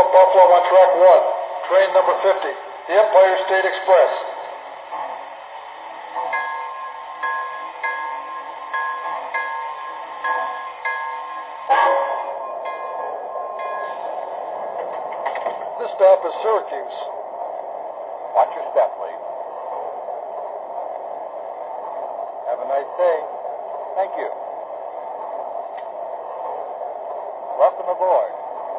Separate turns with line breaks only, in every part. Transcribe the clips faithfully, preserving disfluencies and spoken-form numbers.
York Buffalo on track one, train number fifty, the Empire State Express. This stop is Syracuse.
Watch your step, please. Have a nice day. Thank you. Welcome aboard.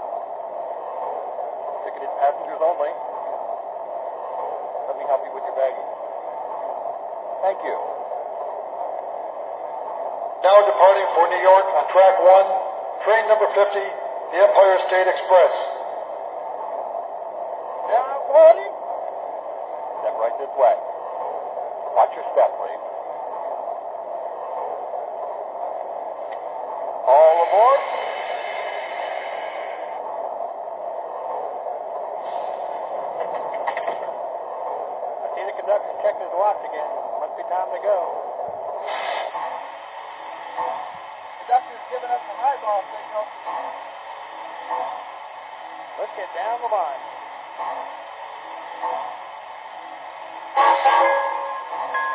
Ticketed passengers only. Let me help you with your baggage. Thank you.
Now departing for New York on track one, train number fifty, the Empire State Express.
Down forty. Step right this way. Watch your step, please. All aboard. I see the conductor's checking his watch again. Must be time to go. Conductor's giving us an eyeball signal. Let's get down the line.